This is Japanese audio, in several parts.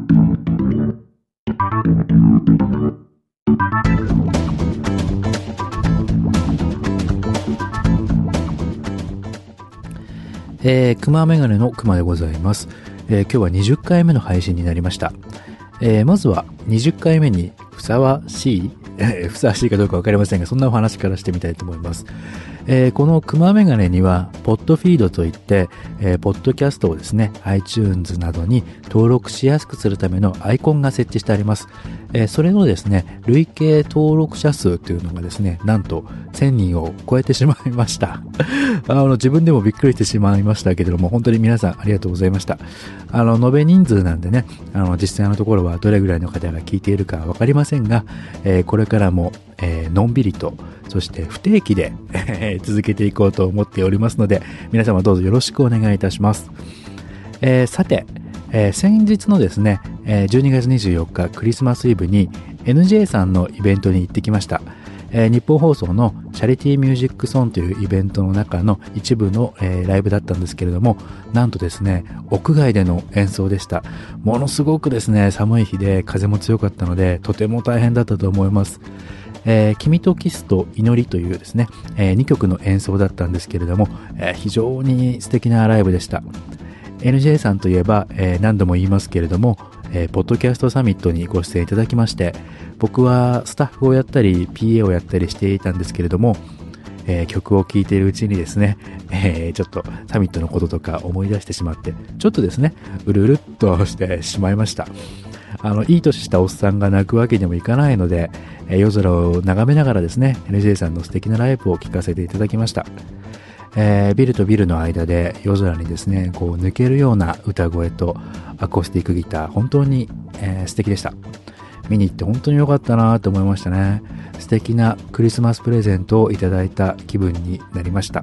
クマメガネのクマでございます。今日は20回目の配信になりました。まずは20回目にふさわしいふさわしいかどうかわかりませんが、そんなお話からしてみたいと思います。このクマメガネにはポッドフィードといって、ポッドキャストをですね iTunes などに登録しやすくするためのアイコンが設置してあります。それのですね累計登録者数というのがですねなんと1000人を超えてしまいました自分でもびっくりしてしまいましたけれども、本当に皆さんありがとうございました。延べ人数なんでね、実際のところはどれぐらいの方が聞いているかわかりませんが、これからも、のんびりとそして不定期で続けていこうと思っておりますので、皆様どうぞよろしくお願いいたします。さて、先日のですね、12月24日クリスマスイブに NJ さんのイベントに行ってきました。日本放送のチャリティーミュージックソンというイベントの中の一部の、ライブだったんですけれども、なんとですね屋外での演奏でした。ものすごくですね寒い日で風も強かったのでとても大変だったと思います。君とキスと祈りというですね、2曲の演奏だったんですけれども、非常に素敵なライブでした。NJ さんといえば、何度も言いますけれども、ポッドキャストサミットにご出演いただきまして、僕はスタッフをやったり PA をやったりしていたんですけれども、曲を聴いているうちにですね、ちょっとサミットのこととか思い出してしまって、ちょっとですねうるうるっとしてしまいました。いい年したおっさんが泣くわけにもいかないので、夜空を眺めながらですね NJ さんの素敵なライブを聴かせていただきました。ビルとビルの間で夜空にですねこう抜けるような歌声とアコースティックギター、本当に、素敵でした。見に行って本当に良かったなと思いましたね。素敵なクリスマスプレゼントをいただいた気分になりました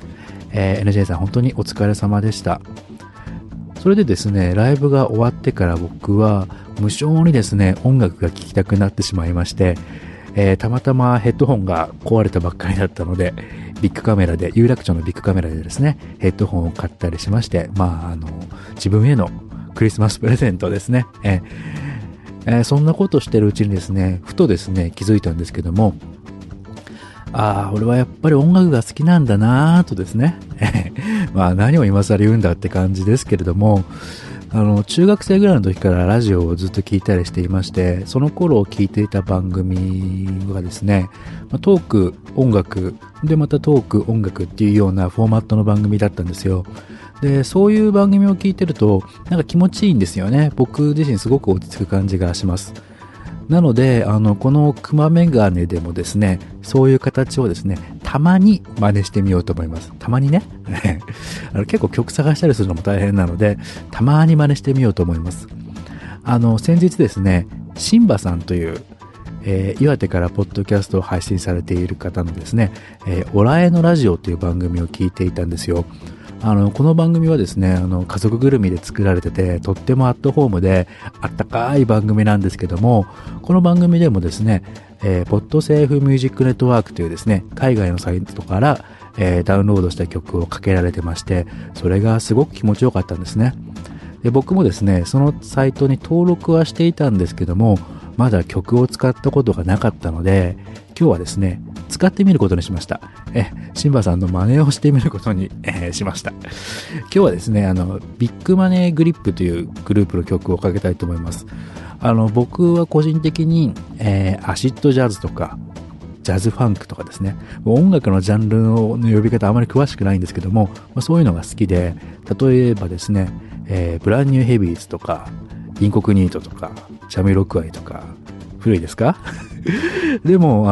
。NJ さん本当にお疲れ様でした。それでですねライブが終わってから僕は無性にですね音楽が聴きたくなってしまいまして、たまたまヘッドホンが壊れたばっかりだったので、ビッグカメラで有楽町のビッグカメラでですねヘッドホンを買ったりしまして、自分へのクリスマスプレゼントですね。そんなことしてるうちにですねふとですね気づいたんですけども、俺はやっぱり音楽が好きなんだなぁとですね何を今更言うんだって感じですけれども、中学生ぐらいの時からラジオをずっと聞いたりしていまして、その頃聞いていた番組がですね、トーク音楽でまたトーク音楽っていうようなフォーマットの番組だったんですよ。でそういう番組を聞いてるとなんか気持ちいいんですよね。僕自身すごく落ち着く感じがします。なのでこのクマメガネでもですねそういう形をですねたまに真似してみようと思います。たまにね結構曲探したりするのも大変なのでたまに真似してみようと思います。先日ですねシンバさんという、岩手からポッドキャストを配信されている方のですね、オラエのラジオという番組を聞いていたんですよ。この番組はですね家族ぐるみで作られててとってもアットホームであったかい番組なんですけども、この番組でもですね、ポッドセーフミュージックネットワークというですね海外のサイトから、ダウンロードした曲をかけられてまして、それがすごく気持ちよかったんですね。で僕もですねそのサイトに登録はしていたんですけども、まだ曲を使ったことがなかったので今日はですね使ってみることにしました。シンバさんの真似をしてみることに、しました。今日はですねビッグマネーグリップというグループの曲をかけたいと思います。僕は個人的に、アシッドジャズとかジャズファンクとかですね、音楽のジャンルの呼び方あまり詳しくないんですけども、そういうのが好きで、例えばですね、ブランニューヘビーズとかインコクニートとかジャミロクワイとか、古いですかでも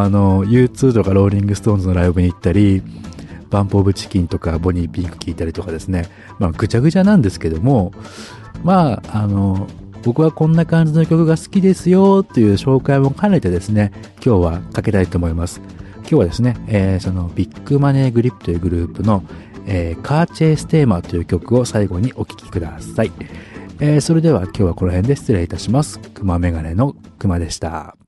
U2 とかローリングストーンズのライブに行ったり、バンプオブチキンとかボニーピンク聞いたりとかですね、ぐちゃぐちゃなんですけども、僕はこんな感じの曲が好きですよっていう紹介も兼ねてですね今日はかけたいと思います。今日はですね、そのビッグマネーグリップというグループの、カーチェイステーマという曲を最後にお聴きください。それでは今日はこの辺で失礼いたします。クマメガネのクマでした。